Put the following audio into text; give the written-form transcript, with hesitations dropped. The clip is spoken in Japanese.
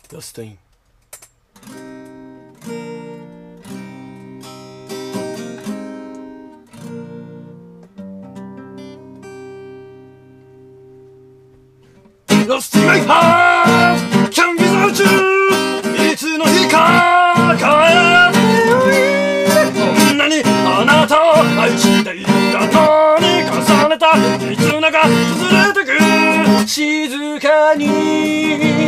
ロストイン。Lost in my heart, can't be without you. いつの日か帰ってこんなにあなたを愛していたのに重ねた絆が崩れてく。静かに